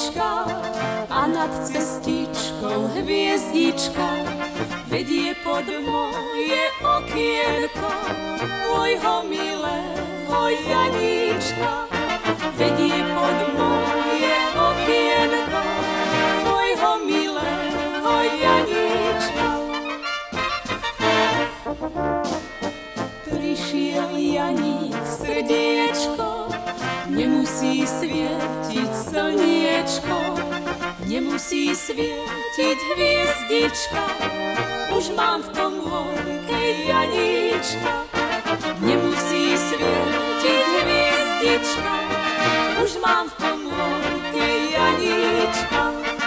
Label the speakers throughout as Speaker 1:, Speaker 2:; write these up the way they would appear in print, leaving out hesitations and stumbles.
Speaker 1: Janička a nad cestičkou hviezdička vedie pod moje okienko môjho milého Janíčka. Vedie pod moje okienko môjho milého Janíčka. Prišiel Janík, srdiečko, nemusí svietiť slniečko, nemusí svietiť hviezdička, už mám v komórke Janíčka. Nemusí svietiť hviezdička, už mám v komórke Janíčka.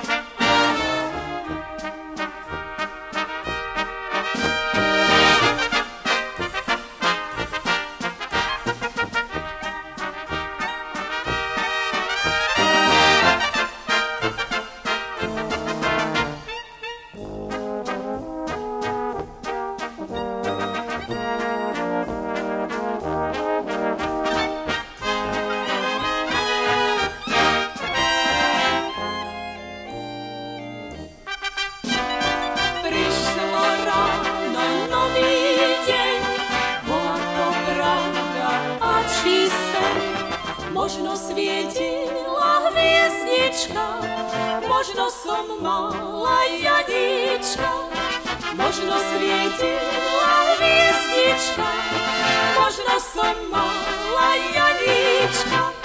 Speaker 1: Možno svietila hviezdička, možno som mala Janíčka. Možno svietila hviezdička, možno som mala Janíčka.